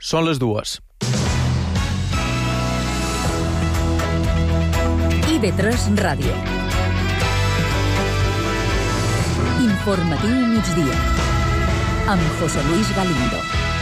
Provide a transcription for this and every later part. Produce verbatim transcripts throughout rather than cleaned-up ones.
Són les dues. I V tres Ràdio. Informatiu migdia. Amb José Luis Galindo.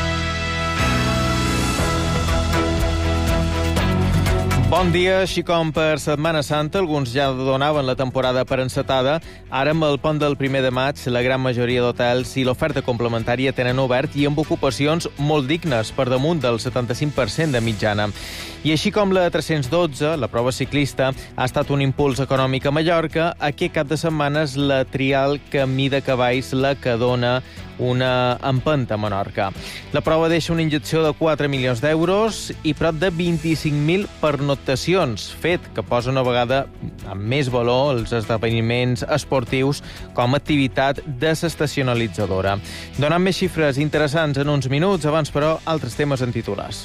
Bon dia, així com per Setmana Santa, alguns ja donaven la temporada per encetada. Ara, amb el pont del primer de maig, la gran majoria d'hotels i l'oferta complementària tenen obert i amb ocupacions molt dignes, per damunt del setanta-cinc per cent de mitjana. I així com la tres-cents dotze, la prova ciclista, ha estat un impuls econòmic a Mallorca, aquest cap de setmana és la Trial Camí de Cavalls la que dona una empenta a Menorca. La prova deixa una injecció de quatre milions d'euros i prop de vint-i-cinc mil pernoctacions, fet que posa una vegada amb més valor els esdeveniments esportius com a activitat desestacionalitzadora. Donant més xifres interessants en uns minuts, abans però altres temes en titulars.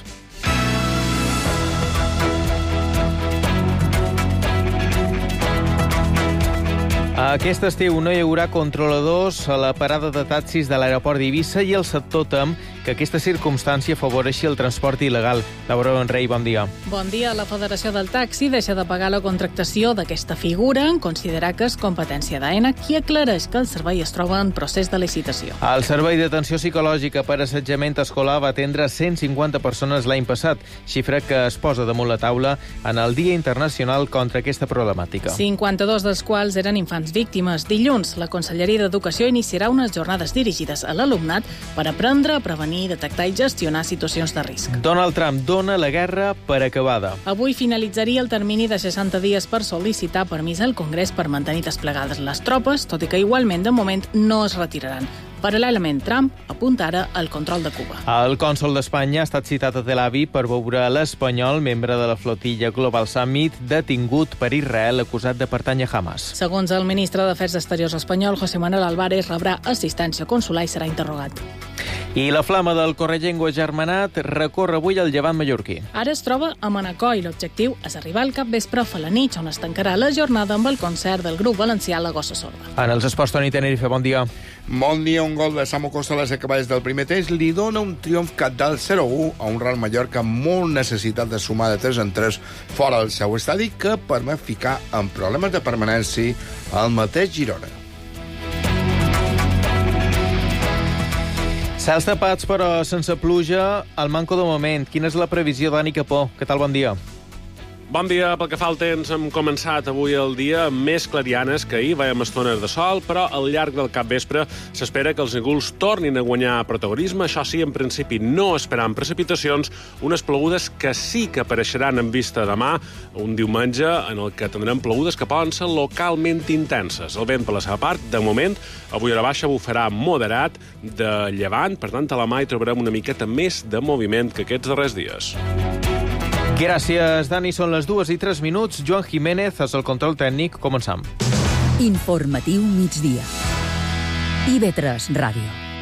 Aquest estiu no hi haurà controladors a la parada de taxis de l'aeroport d'Eivissa i el sector tem que aquesta circumstància afavoreixi el transport il·legal. Laura Benrey, bon dia. Bon dia. La Federació del Taxi deixa de pagar la contractació d'aquesta figura en considerar que és competència d'AENA, qui aclareix que el servei es troba en procés de licitació. El Servei d'Atenció Psicològica per Assetjament Escolar va atendre cent cinquanta persones l'any passat, xifra que es posa damunt la taula en el Dia Internacional contra aquesta problemàtica. cinquanta-dos dels quals eren infants víctimes. Dilluns, la Conselleria d'Educació iniciarà unes jornades dirigides a l'alumnat per aprendre a prevenir, detectar i gestionar situacions de risc. Donald Trump dona la guerra per acabada. Avui finalitzaria el termini de seixanta dies per sol·licitar permís al Congrés per mantenir desplegades les tropes, tot i que igualment de moment no es retiraran. Paral·lelament, Trump apunta ara al control de Cuba. El cònsol d'Espanya ha estat citat a Tel Aviv per veure l'espanyol, membre de la flotilla Global Summit, detingut per Israel acusat de pertànyer a Hamas. Segons el ministre d'Afers Exteriors espanyol, José Manuel Álvarez, rebrà assistència consular i serà interrogat. I la flama del Correllengua Germanat recorre avui al llevant mallorquí. Ara es troba a Manacor i l'objectiu és arribar al capvespre a Felanitx, on es tancarà la jornada amb el concert del grup valencià La Gossa Sorda. En els esports, Toni Tenerife, bon dia. Bon dia, un gol de Samu Costa a les acaballes del primer temps li dona un triomf cabdal zero a u a un Real Mallorca molt necessitat de sumar de tres en tres fora del seu estadi, que permet ficar en problemes de permanència al mateix Girona. Cels tapats, però sense pluja, al manco de moment. Quina és la previsió d'Ani Capó? Què tal, bon dia? Bon dia. Pel que fa al temps, hem començat avui el dia amb més clarianes que ahir, veiem estones de sol, però al llarg del capvespre s'espera que els núvols tornin a guanyar protagonisme. Això sí, en principi no esperant precipitacions, unes plogudes que sí que apareixeran en vista demà, un diumenge en el que tindrem plogudes que poden ser localment intenses. El vent, per la seva part, de moment, avui a la baixa bufarà moderat de llevant, per tant, a la mà hi trobarem una miqueta més de moviment que aquests darrers dies. Gràcies, Dani. Són les dues i tres minuts. Joan Jiménez és el control tècnic. Començam. Informatiu migdia. I V tres Ràdio.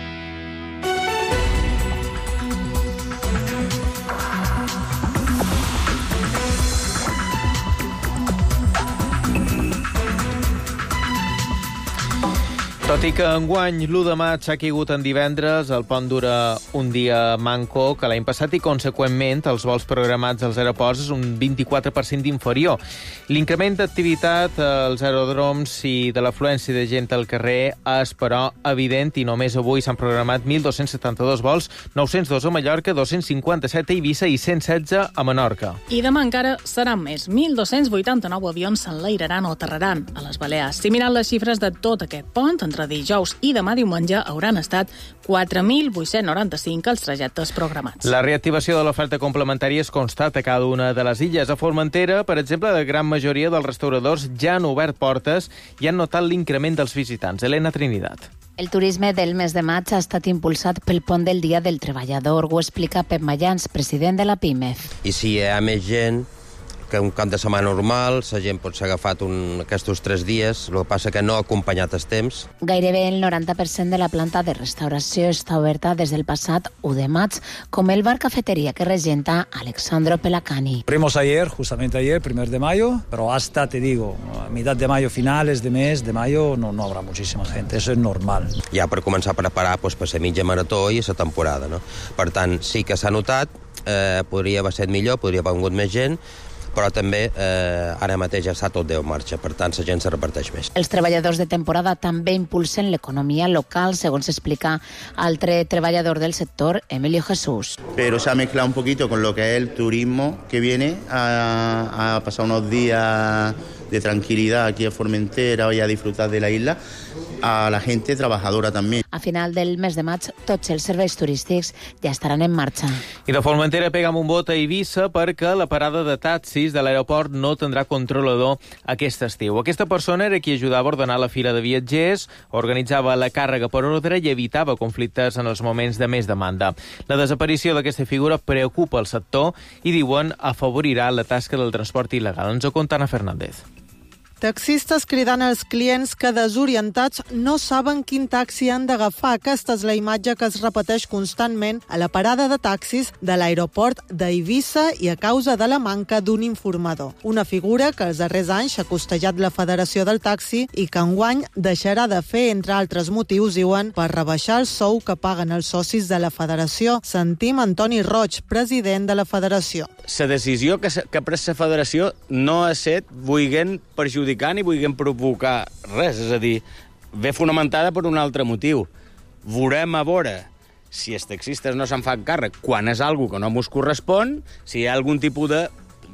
Tot i que enguany l'u de maig ha caigut en divendres, el pont dura un dia manco que l'any passat i, conseqüentment, els vols programats als aeroports és un vint-i-quatre per cent inferior. L'increment d'activitat als aerodroms i de l'afluència de gent al carrer és, però, evident i només avui s'han programat mil dos-cents setanta-dos vols, nou-cents dos a Mallorca, dos-cents cinquanta-set a Eivissa i cent setze a Menorca. I demà encara seran més. mil dos-cents vuitanta-nou avions s'enlairaran o aterraran a les Balears. Si mirant les xifres de tot aquest pont, entre dijous i demà diumenge hauran estat quatre mil vuit-cents noranta-cinc els trajectes programats. La reactivació de l'oferta complementària es constata a cada una de les illes. A Formentera, per exemple, la gran majoria dels restauradors ja han obert portes i han notat l'increment dels visitants. Elena Trinidad. El turisme del mes de maig ha estat impulsat pel pont del Dia del Treballador, ho explica Pep Mayans, president de la PIMEF. I si hi ha més gent, que un cap de setmana normal, la gent pot ser agafat un, aquests tres dies, el que passa que no ha acompanyat el temps. Gairebé el noranta per cent de la planta de restauració està oberta des del passat u de maig, com el bar cafeteria que regenta Alexandro Pelacani. Abrimos ayer, justamente ayer, primer de mayo, pero hasta, te digo, a mitad de mayo, finales de mes de mayo, no, no habrá muchísima gente, eso es normal. Ja per començar a preparar pues, per la mitja marató i la temporada, no? Per tant, sí que s'ha notat, eh, podria haver estat millor, podria haver vingut més gent, però també eh, ara mateix ja està tot en marxa, per tant la gent se reparteix més. Els treballadors de temporada també impulsen l'economia local, segons explica altre treballador del sector, Emilio Jesús. Pero se ha mezclado un poquito con lo que es el turismo que viene a, a pasar unos días de tranquilidad aquí a Formentera y a disfrutar de la isla, a la gente trabajadora també. A final del mes de maig, tots els serveis turístics ja estaran en marxa. I de Formentera pegam un vot a Eivissa perquè la parada de taxis de l'aeroport no tindrà controlador aquest estiu. Aquesta persona era qui ajudava a ordenar la fila de viatgers, organitzava la càrrega per ordre i evitava conflictes en els moments de més demanda. La desaparició d'aquesta figura preocupa el sector i diuen afavorirà la tasca del transport il·legal. Ens ho conta Ana Fernández. Taxistes cridant als clients que desorientats no saben quin taxi han d'agafar. Aquesta és la imatge que es repeteix constantment a la parada de taxis de l'aeroport d'Eivissa i a causa de la manca d'un informador. Una figura que els darrers anys ha costellat la Federació del Taxi i que enguany deixarà de fer, entre altres motius, diuen, per rebaixar el sou que paguen els socis de la Federació. Sentim Antoni Roig, president de la Federació. La decisió que ha pres la Federació no ha estat vulguent perjudicar ni vulguem provocar res, és a dir, ve fonamentada per un altre motiu. Veurem a veure si els taxistes no se'n fan càrrec quan és algo que no mos correspon, si hi ha algun tipus de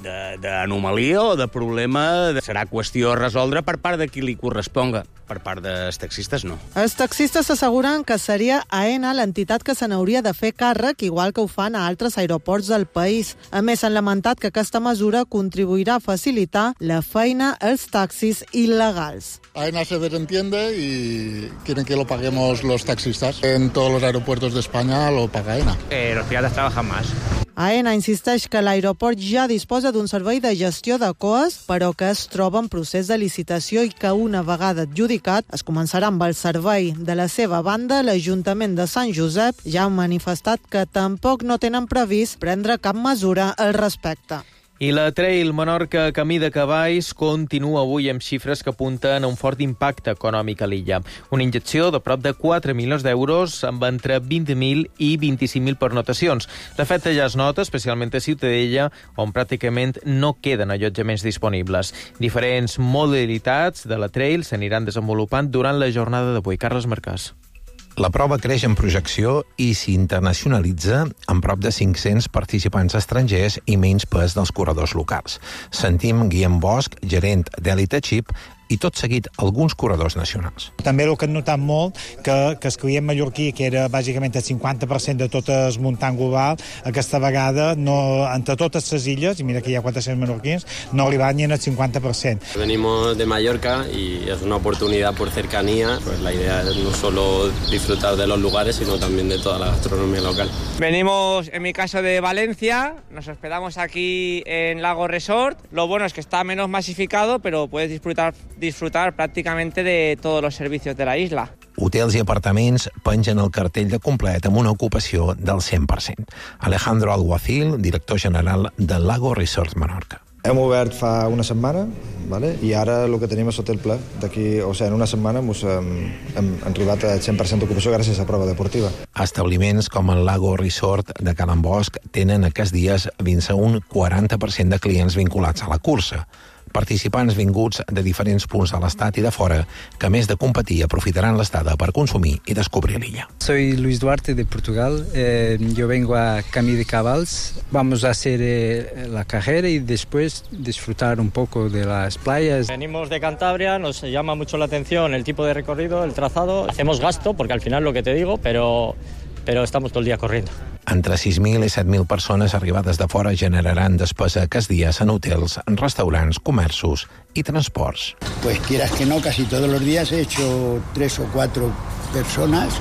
d'anomalia o de problema, serà qüestió a resoldre per part de qui li corresponga. Per part dels taxistes, no. Els taxistes s'asseguren que seria AENA l'entitat que se n'hauria de fer càrrec, igual que ho fan a altres aeroports del país. A més, han lamentat que aquesta mesura contribuirà a facilitar la feina als taxis il·legals. AENA se desentiende y quieren que lo paguemos los taxistas. En todos los aeropuertos de España lo paga AENA. Eh, los piratas trabajan más. AENA insisteix que l'aeroport ja disposa d'un servei de gestió de C O A S, però que es troba en procés de licitació i que una vegada adjudicat es començarà amb el servei. De la seva banda, l'Ajuntament de Sant Josep ja ha manifestat que tampoc no tenen previst prendre cap mesura al respecte. I la Trail Menorca Camí de Cavalls continua avui amb xifres que apunten a un fort impacte econòmic a l'illa. Una injecció de prop de quatre milions d'euros amb entre vint mil i vint-i-cinc mil pernotacions. L'efecte ja es nota, especialment a Ciutadella, on pràcticament no queden allotjaments disponibles. Diferents modalitats de la Trail s'aniran desenvolupant durant la jornada d'avui. Carles Marcàs. La prova creix en projecció i s'internacionalitza amb prop de cinc-cents participants estrangers i menys pes dels corredors locals. Sentim Guillem Bosch, gerent d'Elite Chip, i tot seguit alguns corredors nacionals. També el que hem notat molt, que, que el client mallorquí, que era bàsicament el cinquanta per cent de tot el muntant global, aquesta vegada, no, entre totes les illes, i mira que hi ha quatre-cents menorquins, no arriba ni en el cinquanta per cent. Venimos de Mallorca y es una oportunidad por cercanía. Pues la idea es no solo disfrutar de los lugares, sino también de toda la gastronomía local. Venimos, en mi caso, de Valencia, nos hospedamos aquí en Lago Resort. Lo bueno es que está menos masificado, pero puedes disfrutar disfrutar prácticamente de todos los servicios de la isla. Hotels i apartaments pengen el cartell de complet amb una ocupació del cent per cent. Alejandro Alguacil, director general de Lago Resort Menorca. Hem obert fa una setmana, vale? I ara el que tenim és hotel ple. D'aquí, o sigui, en una setmana mos, hem, hem arribat a cent per cent d'ocupació gràcies a la prova deportiva. Establiments com el Lago Resort de Can Bosch tenen aquests dies fins a un quaranta per cent de clients vinculats a la cursa. Participants vinguts de diferents punts de l'estat i de fora que, a més de competir, aprofitaran l'estada per consumir i descobrir l'illa. Soy Luis Duarte de Portugal. Eh, yo vengo a Camí de Cavalls. Vamos a hacer eh, la carrera y después disfrutar un poco de las playas. Venimos de Cantabria, nos llama mucho la atención el tipo de recorrido, el trazado. Hacemos gasto, porque al final lo que te digo, pero... però estamos todo el día corriendo. Entre sis mil i set mil persones arribades de fora generaran despesa aquests dies en hotels, en restaurants, comerços i transports. Pues quieras que no, casi todos los días he hecho tres o cuatro personas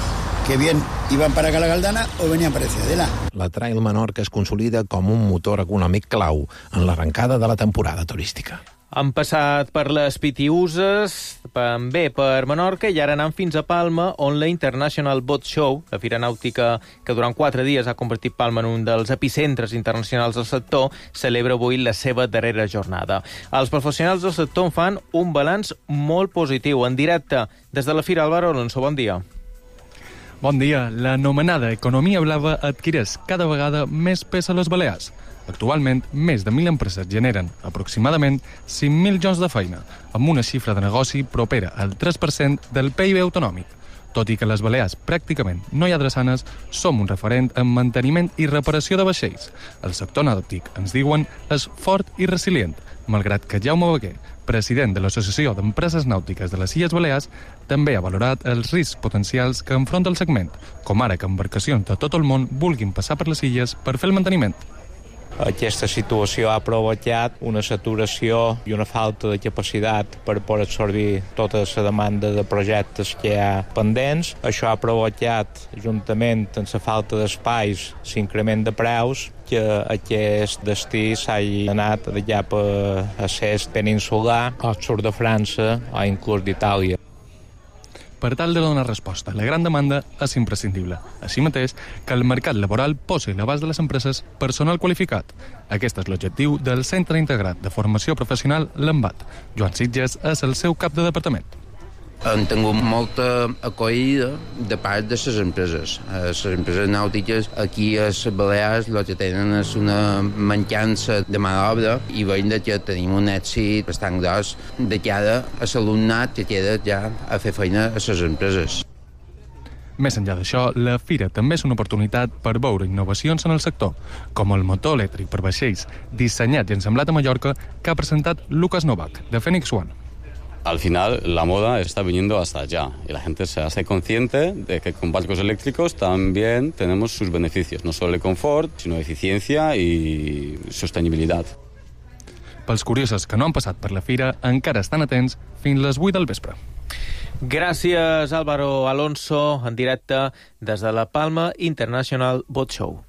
que bien iban para Cala Galdana o venían para Ciudadela. La Trail Menorca es consolida com un motor econòmic clau en l'arrencada de la temporada turística. Han passat per les Pitiüses, també per Menorca, i ara anant fins a Palma, on la International Boat Show, la fira nàutica que durant quatre dies ha convertit Palma en un dels epicentres internacionals del sector, celebra avui la seva darrera jornada. Els professionals del sector en fan un balanç molt positiu. En directe des de la fira, Álvaro Alonso, bon dia. Bon dia. L'anomenada economia blava adquireix cada vegada més pes a les Balears. Actualment, més de mil empreses generen aproximadament cinc mil llocs de feina, amb una xifra de negoci propera al tres per cent del P I B autonòmic. Tot i que les Balears pràcticament no hi ha drassanes, som un referent en manteniment i reparació de vaixells. El sector nàutic, ens diuen, és fort i resilient, malgrat que Jaume Beguer, president de l'Associació d'Empreses Nàutiques de les Illes Balears, també ha valorat els riscs potencials que enfronta el segment, com ara que embarcacions de tot el món vulguin passar per les illes per fer el manteniment. Aquesta situació ha provocat una saturació i una falta de capacitat per poder absorbir tota la demanda de projectes que hi ha pendents. Això ha provocat, juntament amb la falta d'espais, l'increment de preus, que aquest destí s'hagi anat de cap a l'est peninsular, al sud de França o inclús d'Itàlia. Per tal de donar resposta a la gran demanda és imprescindible. Així mateix, que el mercat laboral posi a l'abast de les empreses personal qualificat. Aquest és l'objectiu del Centre Integrat de Formació Professional Lambat. Joan Sitges és el seu cap de departament. Han tingut molta acollida de part de les empreses. Les empreses nàutiques aquí a les Balears el que tenen és una mancança de mà d'obra i veiem que tenim un èxit bastant gros de cara a l'alumnat que queda ja a fer feina a les empreses. Més enllà d'això, la fira també és una oportunitat per veure innovacions en el sector, com el motor elèctric per vaixells dissenyat i ensamblat a Mallorca que ha presentat Lucas Novak, de Phoenix One. Al final, la moda está viniendo hasta allá y la gente se hace consciente de que con barcos eléctricos también tenemos sus beneficios, no solo el confort, sino eficiencia y sostenibilidad. Pels curiosos que no han passat per la fira, encara estan atents fins les vuit del vespre. Gràcies, Álvaro Alonso, en directe des de la Palma International Boat Show.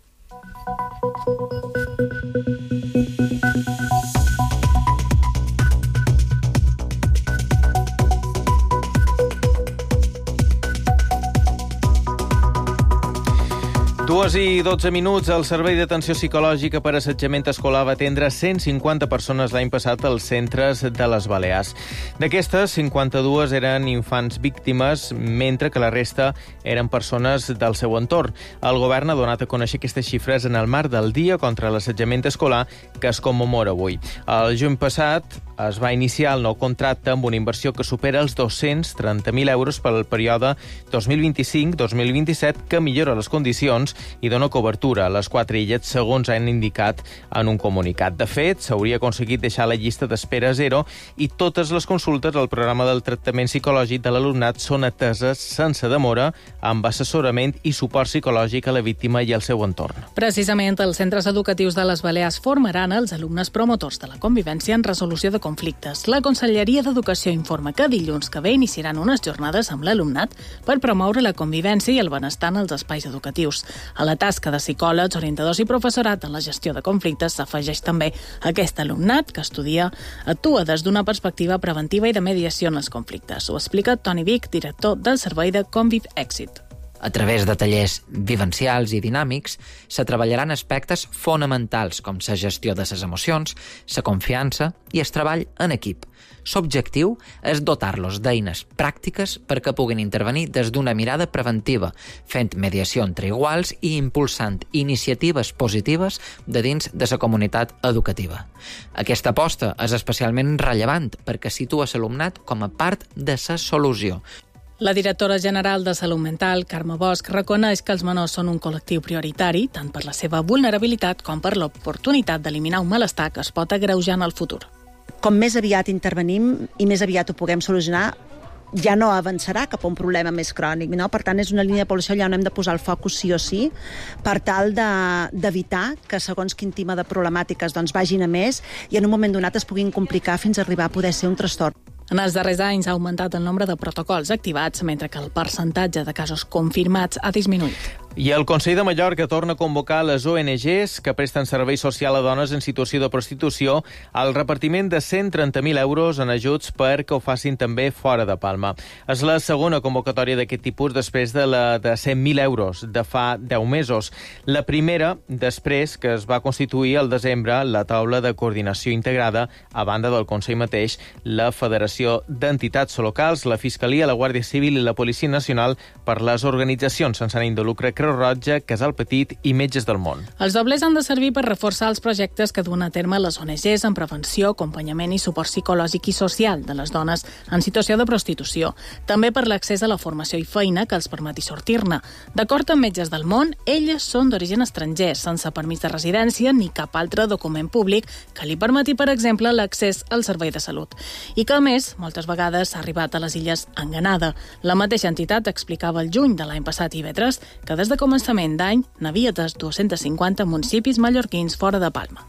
Dues i dotze minuts, el Servei d'Atenció Psicològica per Assetjament Escolar va atendre cent cinquanta persones l'any passat als centres de les Balears. D'aquestes, cinquanta-dues eren infants víctimes, mentre que la resta eren persones del seu entorn. El govern ha donat a conèixer aquestes xifres en el marc del Dia contra l'Assetjament Escolar, que es commemora avui. El juny passat es va iniciar el nou contracte amb una inversió que supera els dos-cents trenta mil euros per al període dos mil vint-i-cinc dos mil vint-i-set, que millora les condicions i dona cobertura a les quatre illes, segons han indicat en un comunicat. De fet, s'hauria aconseguit deixar la llista d'espera a zero i totes les consultes al programa del tractament psicològic de l'alumnat són ateses sense demora, amb assessorament i suport psicològic a la víctima i al seu entorn. Precisament, els centres educatius de les Balears formaran els alumnes promotors de la convivència en resolució de conflictes. La Conselleria d'Educació informa que dilluns que ve iniciaran unes jornades amb l'alumnat per promoure la convivència i el benestar en els espais educatius. A la tasca de psicòlegs, orientadors i professorat en la gestió de conflictes s'afegeix també aquest alumnat que estudia, actua des d'una perspectiva preventiva i de mediació en els conflictes. Ho explica Toni Vic, director del Servei de Conviv Èxit. A través de tallers vivencials i dinàmics se treballaran aspectes fonamentals com la gestió de les emocions, la confiança i el treball en equip. L'objectiu és dotar-los d'eines pràctiques perquè puguin intervenir des d'una mirada preventiva, fent mediació entre iguals i impulsant iniciatives positives de dins de la comunitat educativa. Aquesta aposta és especialment rellevant perquè situa l'alumnat com a part de la solució. La directora general de Salut Mental, Carme Bosch, reconeix que els menors són un col·lectiu prioritari, tant per la seva vulnerabilitat com per l'oportunitat d'eliminar un malestar que es pot agreujar en el futur. Com més aviat intervenim i més aviat ho puguem solucionar, ja no avançarà cap a un problema més crònic. No? Per tant, és una línia de població allà on hem de posar el focus sí o sí per tal d'evitar de, que segons quin tipus de problemàtiques doncs, vagin a més i en un moment donat es puguin complicar fins a arribar a poder ser un trastorn. En els darrers anys ha augmentat el nombre de protocols activats, mentre que el percentatge de casos confirmats ha disminuït. I el Consell de Mallorca torna a convocar les O N Ges que presten servei social a dones en situació de prostitució al repartiment de cent trenta mil euros en ajuts perquè ho facin també fora de Palma. És la segona convocatòria d'aquest tipus després de la de cent mil euros de fa deu mesos. La primera, després que es va constituir al desembre la taula de coordinació integrada, a banda del Consell mateix, la Federació d'Entitats Locals, la Fiscalia, la Guàrdia Civil i la Policia Nacional per les organitzacions sense ànim de lucre Creu Roja, Casal Petit i Metges del Món. Els doblers han de servir per reforçar els projectes que duen a terme les O N Ges en prevenció, acompanyament i suport psicològic i social de les dones en situació de prostitució. També per l'accés a la formació i feina que els permeti sortir-ne. D'acord amb Metges del Món, elles són d'origen estranger, sense permís de residència ni cap altre document públic que li permeti, per exemple, l'accés al servei de salut. I que, a més, moltes vegades s'ha arribat a les illes enganada. La mateixa entitat explicava el juny de l'any passat i Ivetres que des de començament d'any n'havia de dos-cents cinquanta municipis mallorquins fora de Palma.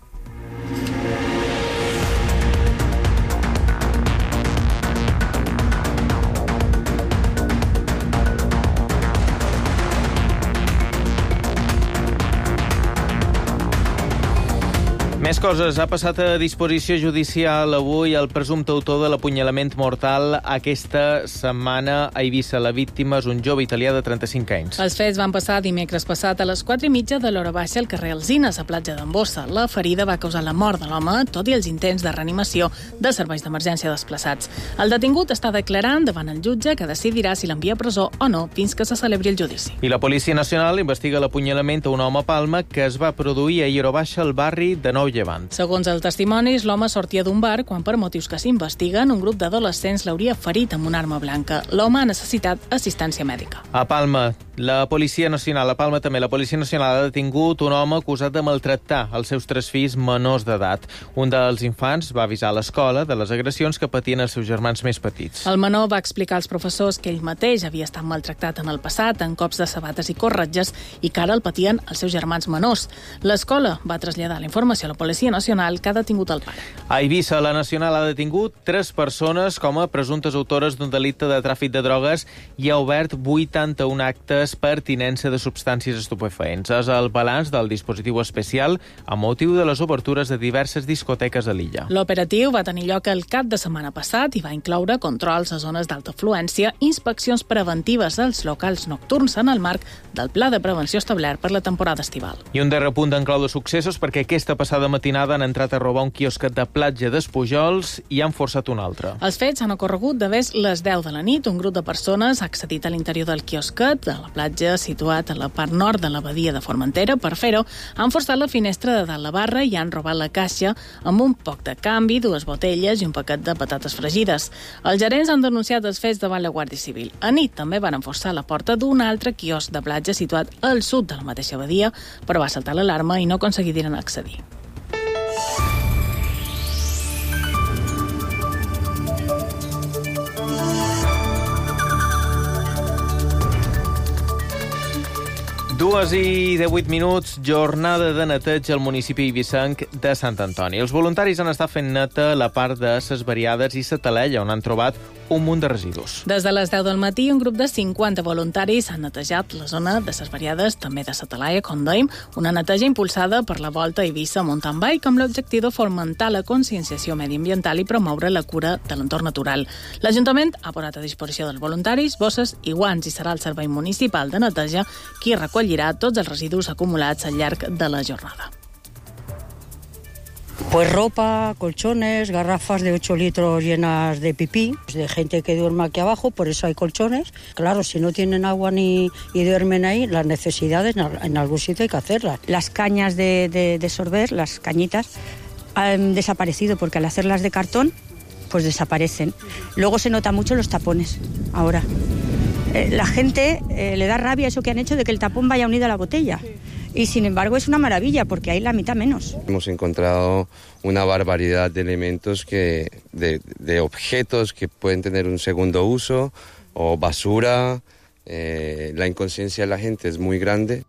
Més coses. Ha passat a disposició judicial avui el presumpte autor de l'apunyalament mortal aquesta setmana a Eivissa. La víctima és un jove italià de trenta-cinc anys. Els fets van passar dimecres passat a les quatre i mitja de l'hora baixa al carrer Alzines, a platja d'Ambossa. La ferida va causar la mort de l'home, tot i els intents de reanimació de serveis d'emergència desplaçats. El detingut està declarant davant el jutge, que decidirà si l'envia a presó o no fins que se celebri el judici. I la Policia Nacional investiga l'apunyalament a un home a Palma que es va produir ahir a baixa al barri de Nou Llevant. Segons els testimonis, l'home sortia d'un bar quan, per motius que s'investiguen, un grup d'adolescents l'hauria ferit amb una arma blanca. L'home ha necessitat assistència mèdica. A Palma, la Policia Nacional, a Palma també, la Policia Nacional ha detingut un home acusat de maltractar els seus tres fills menors d'edat. Un dels infants va avisar a l'escola de les agressions que patien els seus germans més petits. El menor va explicar als professors que ell mateix havia estat maltractat en el passat, en cops de sabates i corretges, i que ara el patien els seus germans menors. L'escola va traslladar la informació a la Policia Nacional que ha detingut el pare. A Eivissa, la Nacional ha detingut tres persones com a presumptes autores d'un delicte de tràfic de drogues i ha obert vuitanta-un actes per tinença de substàncies estupefaents. És el balanç del dispositiu especial a motiu de les obertures de diverses discoteques a l'illa. L'operatiu va tenir lloc el cap de setmana passat i va incloure controls a zones d'alta afluència, inspeccions preventives als locals nocturns en el marc del pla de prevenció establert per la temporada estival. I un darrer punt en clau de successos perquè aquesta passada matinada han entrat a robar un quiosquet de platja d'Espujols i han forçat un altre. Els fets han ocorregut de vés les deu de la nit. Un grup de persones ha accedit a l'interior del quiosquet, de la platja situat a la part nord de la badia de Formentera. Per fer-ho, han forçat la finestra de dalt la barra i han robat la caixa amb un poc de canvi, dues botelles i un paquet de patates fregides. Els gerents han denunciat els fets davant la Guàrdia Civil. A nit també van forçar la porta d'un altre quiosc de platja situat al sud de la mateixa badia, però va saltar l'alarma i no aconseguiren accedir. Dues i divuit minuts, jornada de neteig al municipi eivissenc de Sant Antoni. Els voluntaris han estat fent neta la part de ses Variades i sa Talella, on han trobat un munt de residus. Des de les deu del matí, un grup de cinquanta voluntaris han netejat la zona de ses Variades, també de sa Talaia, com dèiem, una neteja impulsada per la Volta Eivissa Mountain Bike amb l'objectiu de fomentar la conscienciació mediambiental i promoure la cura de l'entorn natural. L'Ajuntament ha posat a disposició dels voluntaris bosses i guants i serà el Servei Municipal de Neteja qui recollirà tots els residus acumulats al llarg de la jornada. Pues ropa, colchones, garrafas de ocho litros llenas de pipí, de gente que duerme aquí abajo, por eso hay colchones. Claro, si no tienen agua ni y duermen ahí, las necesidades en algún sitio hay que hacerlas. Las cañas de, de, de sorber, las cañitas, han desaparecido porque al hacerlas de cartón, pues desaparecen. Luego se nota mucho los tapones, ahora. Eh, la gente eh, le da rabia eso que han hecho de que el tapón vaya unido a la botella. Y sin embargo es una maravilla porque hay la mitad menos. Hemos encontrado una barbaridad de elementos, que, de, de objetos que pueden tener un segundo uso o basura. Eh, la inconsciencia de la gente es muy grande.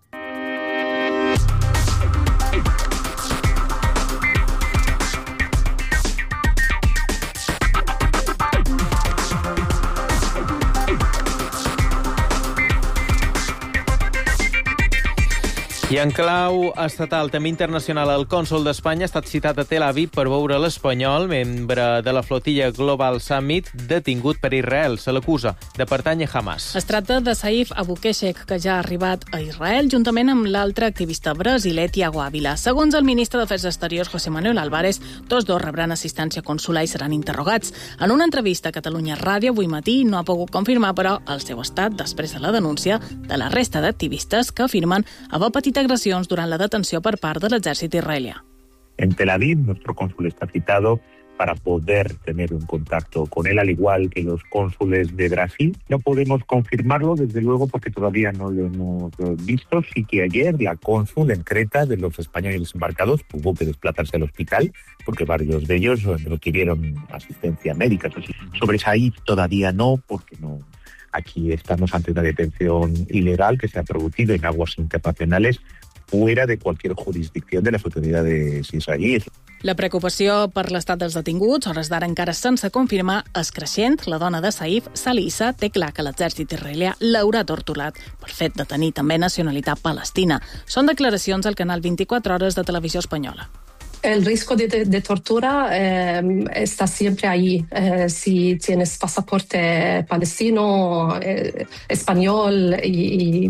I en clau estatal, també internacional, el cònsol d'Espanya ha estat citat a Tel Aviv per veure l'espanyol, membre de la flotilla Global Summit, detingut per Israel. Se l'acusa de pertànyer a Hamas. Es tracta de Saif Abukeshek, que ja ha arribat a Israel, juntament amb l'altre activista brasiler Tiago Ávila. Segons el ministre d'Afers Exteriors, José Manuel Álvarez, tots dos rebran assistència consular i seran interrogats. En una entrevista a Catalunya Ràdio avui matí no ha pogut confirmar, però, el seu estat després de la denúncia de la resta d'activistes que afirmen haver patit agressions durant la detenció per part de l'exèrcit israelià. En Tel Aviv, nuestro cónsul está citado para poder tener un contacto con él, al igual que los cónsules de Brasil. No podemos confirmarlo, desde luego, porque todavía no lo hemos visto. Sí que ayer la cónsul en Creta de los españoles embarcados tuvo que desplazarse al hospital porque varios de ellos requirieron asistencia médica. Entonces, sobre Saif todavía no, porque no. Aquí estamos ante una detención ilegal que se ha producido en aguas internacionales fuera de cualquier jurisdicción de las autoridades israelíes. La preocupació per l'estat dels detinguts, hores d'ara encara sense confirmar, és creixent. La dona de Saif, Salissa, té clar que l'exèrcit israelià l'haurà torturat pel fet de tenir també nacionalitat palestina. Són declaracions al canal vint-i-quatre hores de Televisió Espanyola. El riesgo de, de, de tortura eh, está siempre ahí. Eh, si tienes pasaporte palestino, eh, español y, y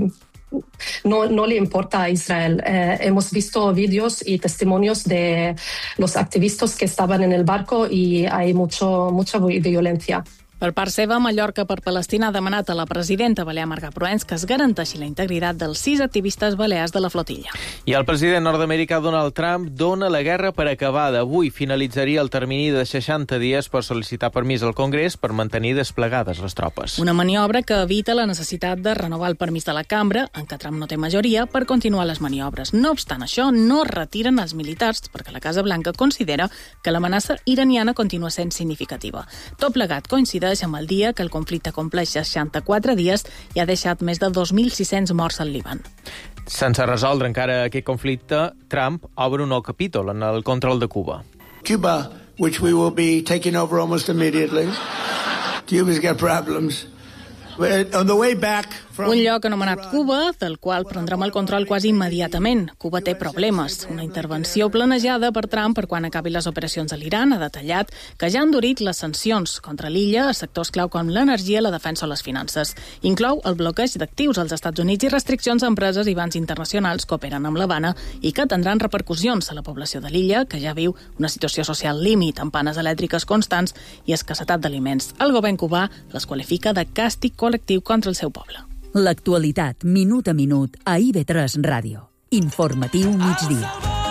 no, no le importa a Israel. Eh, hemos visto vídeos y testimonios de los activistas que estaban en el barco y hay mucho, mucha violencia. Per part seva, Mallorca per Palestina ha demanat a la presidenta balear Marga Proens que es garanteixi la integritat dels sis activistes balears de la flotilla. I el president nord-americà Donald Trump dona la guerra per acabada. Avui finalitzaria el termini de seixanta dies per sol·licitar permís al Congrés per mantenir desplegades les tropes. Una maniobra que evita la necessitat de renovar el permís de la cambra, en què Trump no té majoria, per continuar les maniobres. No obstant això, no retiren els militars perquè la Casa Blanca considera que l'amenaça iraniana continua sent significativa. Tot plegat coincideix amb el dia que el conflicte compleix seixanta-quatre dies i ha deixat més de dos mil sis-cents morts al Líban. Sense resoldre encara aquest conflicte, Trump obre un nou capítol en el control de Cuba. Cuba, which we will be taking over almost immediately. Cuba's got problems. On the way back from... Un lloc anomenat Cuba, del qual prendrem el control quasi immediatament. Cuba té problemes. Una intervenció planejada per Trump per quan acabi les operacions a l'Iran ha detallat que ja han endurit les sancions contra l'illa a sectors clau com l'energia, la defensa o les finances. Inclou el bloqueig d'actius als Estats Units i restriccions a empreses i bancs internacionals que operen amb l'Havana i que tindran repercussions a la població de l'illa, que ja viu una situació social límit amb panes elèctriques constants i escassetat d'aliments. El govern cubà les qualifica de càstig col·lectiu contra el seu poble. L'actualitat, minut a minut, a I B tres Ràdio. Informatiu migdia.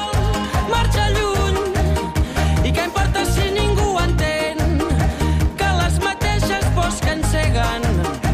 Marxa lluny, i què importa si ningú entén que les mateixes pors que enceguen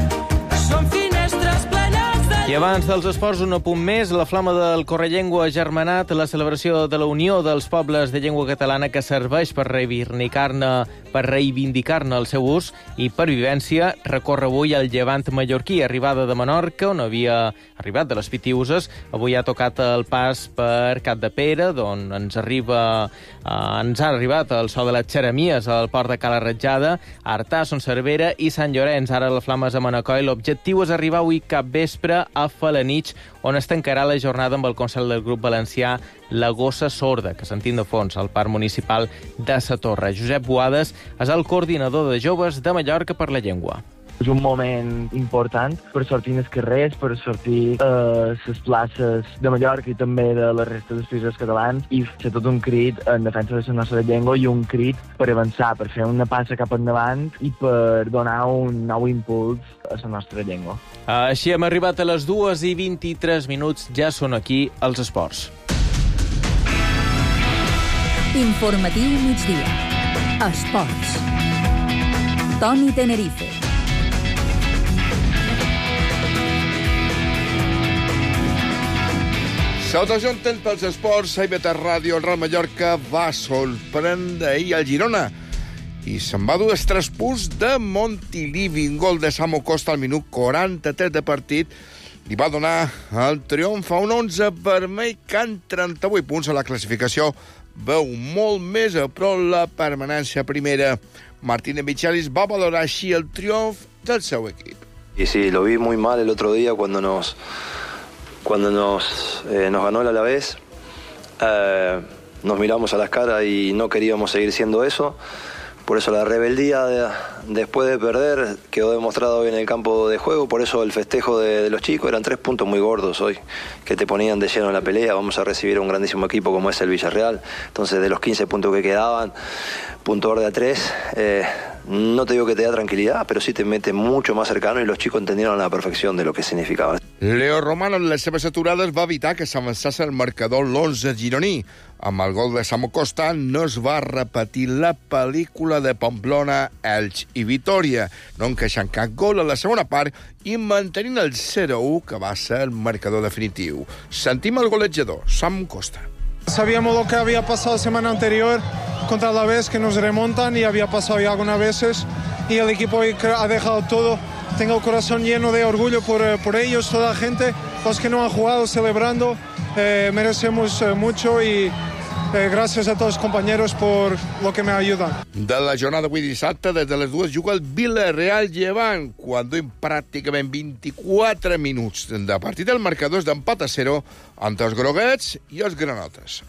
són finestres plenes de... I abans dels esports, un apunt més, la flama del Correllengua Germanat, la celebració de la Unió dels Pobles de Llengua Catalana que serveix per reivindicar-ne per reivindicar-ne el seu ús i pervivència, recorre avui el Llevant mallorquí, arribada de Menorca, on havia arribat de les Pitiuses. Avui ha tocat el pas per Capdepera, d'on ens arriba eh, ens ha arribat el so de les xeremies al port de Cala Ratjada, Artà, Son Cervera i Sant Llorenç. Ara la flama és a Manacor i l'objectiu és arribar avui capvespre a Felanitx, on es tancarà la jornada amb el concert del grup valencià La Gossa Sorda, que sentim de fons al Parc Municipal de Sa Torre. Josep Boades és el coordinador de joves de Mallorca per la llengua. És un moment important per sortir als carrers, per sortir a les places de Mallorca i també de la resta dels països catalans i fer tot un crit en defensa de la nostra llengua i un crit per avançar, per fer una passa cap endavant i per donar un nou impuls a la nostra llengua. Així hem arribat a les dues i vint-i-tres minuts. Ja són aquí els esports. Informatiu migdia. Esports. Toni Tenerife. Sota junten pels esports, a I B tres Ràdio, el Real Mallorca va sorprendre ahir al Girona i se'n va dur els tres punts de Montilivi. Un gol de Samu Costa al minut quaranta-tres de partit li va donar el triomf a un onze vermell que en trenta-vuit punts a la classificació veu molt més a prop la permanència primera. Martínez Michelis va valorar així el triomf del seu equip. Y sí, lo vi muy mal el otro día cuando nos, cuando nos, eh, nos ganó el Alavés, eh, nos miramos a las caras y no queríamos seguir siendo eso. Por eso la rebeldía de, después de perder quedó demostrado hoy en el campo de juego. Por eso el festejo de, de los chicos, eran tres puntos muy gordos hoy que te ponían de lleno en la pelea. Vamos a recibir a un grandísimo equipo como es el Villarreal. Entonces, de los quince puntos que quedaban, punto verde a tres, eh, no te digo que te da tranquilidad, pero sí te mete mucho más cercano, y los chicos entendieron a la perfecció de lo que significava. Leo Romano, en les seves aturades, va evitar que s'avançés el marcador l'onze gironí. Amb el gol de Samu Costa no es va repetir la pel·lícula de Pamplona, Elx i Vitòria, no encaixant cap gol a la segona part i mantenint el zero a u, que va ser el marcador definitiu. Sentim el golejador, Samu Costa. Sabíamos lo que había pasado la semana anterior contra la vez, que nos remontan, y había pasado ya algunas veces, y el equipo hoy ha dejado todo. Tengo el corazón lleno de orgullo por, por ellos, toda la gente, los que no han jugado celebrando. Eh, merecemos eh, mucho y eh, gràcies a tots els compañeros por lo que me ayudan. De la jornada d'avui dissabte, des de les dues juga el Villarreal Llevant, quan duim pràcticament vint-i-quatre minuts de partit. El marcador és d'empat a zero entre els groguets i els granotes.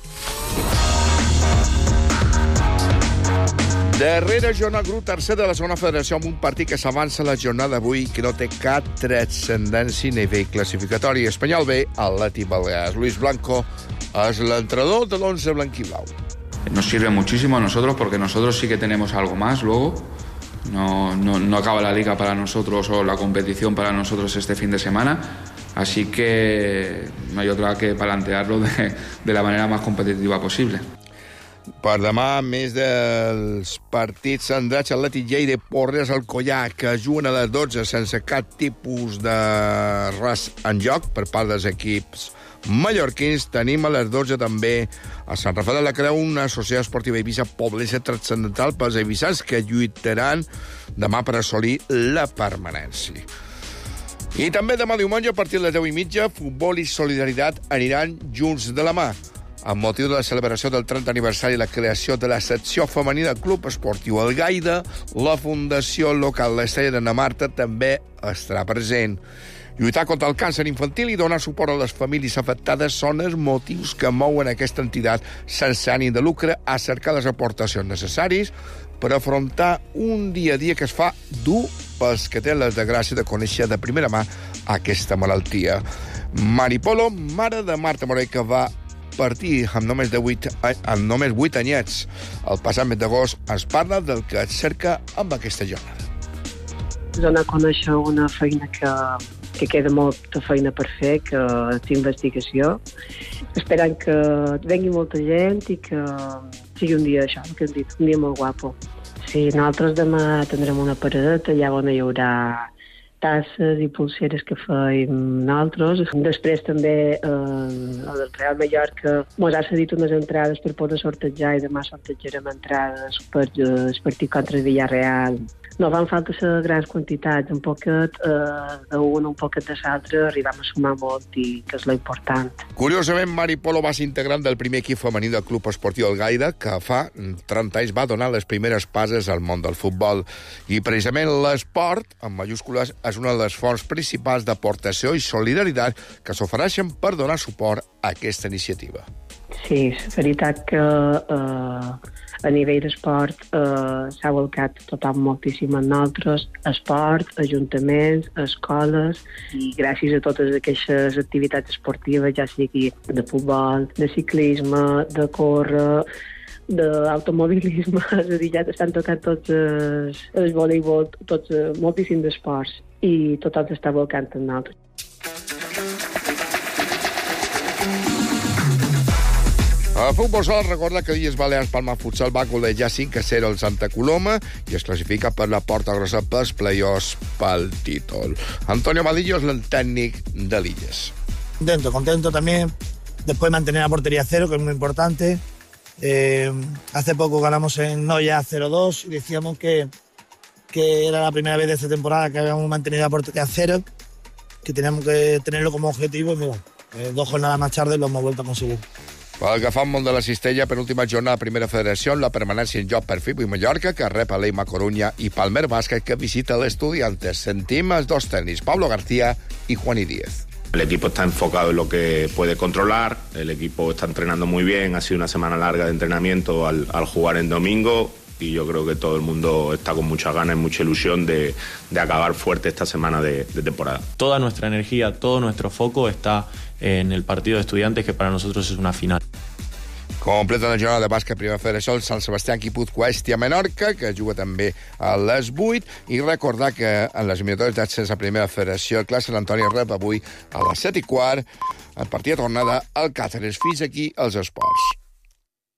Darrera jornada, grup tercer de la segona federació, amb un partit que s'avança la jornada d'avui que no té cap transcendència a nivell classificatori. Espanyol B, Atlètic Balears. Luis Blanco es l'entrenador de l'once blanquiblau. Nos sirve muchísimo a nosotros porque nosotros sí que tenemos algo más luego. No, no, no acaba la liga para nosotros o la competición para nosotros este fin de semana. Así que no hay otra que plantearlo de, de la manera más competitiva posible. Per demà, més dels partits centrats, Atlètic Lleida i Porreres Alcoyà, que juguen a les dotze sense cap tipus de res en joc per part dels equips mallorquins. Tenim a les dotze també a Sant Rafel de la Creu una societat esportiva Eivissa Poblesa transcendental pels eivissans, que lluitaran demà per assolir la permanència. I també demà diumenge, a partir de les deu i mitja, futbol i solidaritat aniran junts de la mà. Amb motiu de la celebració del trentè aniversari i la creació de la secció femenina del Club Esportiu Algaida, la Fundació Local l'Estrella d'Anna Marta també estarà present. Lluitar contra el càncer infantil i donar suport a les famílies afectades són els motius que mouen aquesta entitat sense ànim de lucre a cercar les aportacions necessàries per afrontar un dia a dia que es fa dur pels que tenen la desgràcia de conèixer de primera mà aquesta malaltia. Mari Polo, mare de Marta Morell, que va partir amb només, de vuit, amb només vuit anyets el passat mes d'agost, ens parla del que et cerca amb aquesta jornada. Donar a conèixer una feina que, que queda molta feina per fer, que és investigació, esperant que vengui molta gent i que sigui un dia, això, que hem dit, un dia molt guapo. Sí, nosaltres demà tindrem una paradeta, allà on hi haurà tasses i pulseres que feim nosaltres. Després també eh, el Real Mallorca ens ha cedit unes entrades per poder sortejar, i demà sortejarem entrades per eh, el partit contra el Villarreal. No van falta ser grans quantitats, un poquet eh, d'un, un poquet de l'altre, arribam a sumar molt, i que és l'important. Curiosament, Mari Polo va ser integrant del primer equip femení del Club Esportiu Algaida, que fa trenta anys va donar les primeres passes al món del futbol. I precisament l'esport, en majúscules, és una de les fonts principals d'aportació i solidaritat que s'ofereixen per donar suport a aquesta iniciativa. Sí, és veritat que eh, a nivell d'esport eh, s'ha volcat tothom moltíssim en nosaltres, esport, ajuntaments, escoles, i gràcies a totes aquestes activitats esportives, ja sigui de futbol, de ciclisme, de córrer, d'automobilisme, és a dir, ja estan tocant tots els, el voleibol, tots, moltíssim d'esports, i tothom s'està volcant en nosaltres. A futbol sala recorda que Illes Balears Palma Futsal va golejar cinc a zero al Santa Coloma i es classifica per la porta grossa pels play-offs pel títol. Antonio Vadillo és el tècnic de l'Illes. Contento, contento también. Después mantener la portería cero, que es muy importante. Eh, hace poco ganamos en Noya cero dos y decíamos que, que era la primera vez de esta temporada que habíamos mantenido la portería cero, que teníamos que tenerlo como objetivo, y mira, eh, dos jornadas más tarde lo hemos vuelto a conseguir. Pel que fa al món de la cistella, penúltima jornada de Primera Federació, la permanència en joc per Fibo i Mallorca, que rep a l'Eima Corunya, i Palmer Bàsquet, que visita l'Estudiantes. Sentim els dos tècnics, Pablo García i Juani Díaz. El equipo está enfocado en lo que puede controlar, el equipo está entrenando muy bien, ha sido una semana larga de entrenamiento al, al jugar en domingo y yo creo que todo el mundo está con muchas ganas y mucha ilusión de, de acabar fuerte esta semana de, de temporada. Toda nuestra energía, todo nuestro foco está en el partido de Estudiantes, que para nosotros es una final. Completa la jornada de bàsquet Primera Federació, el Sant Sebastià Guipúzcoa-Estia Menorca, que juga també a les vuit, i recordar que en les eliminatòries d'accés a Primera Federació el Clar Sant Antoni rep avui a les set i quart, en partida tornada al Càceres. Fins aquí els esports.